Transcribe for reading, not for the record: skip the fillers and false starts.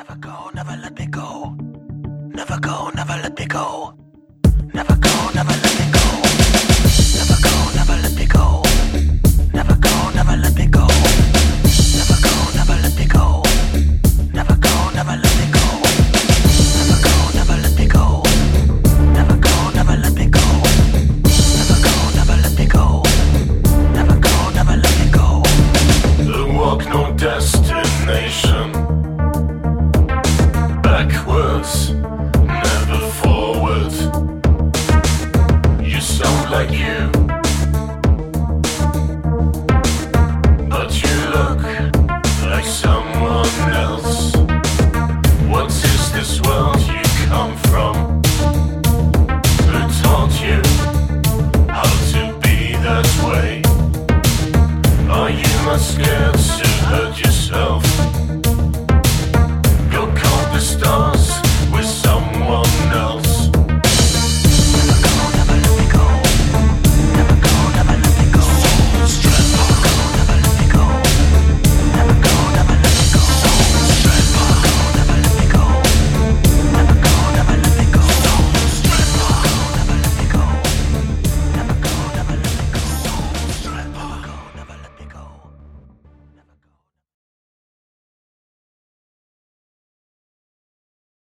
Never go, never let me go. Never go, never let me go. Never go, never let me go. Never go, never let me go. Never go, never let me go. Never go, never let me go. Never go, never let me go. Never go, never let me go. Never go, never let me go. Never go, never let me go. Never go, never let me go. The walk, no destination.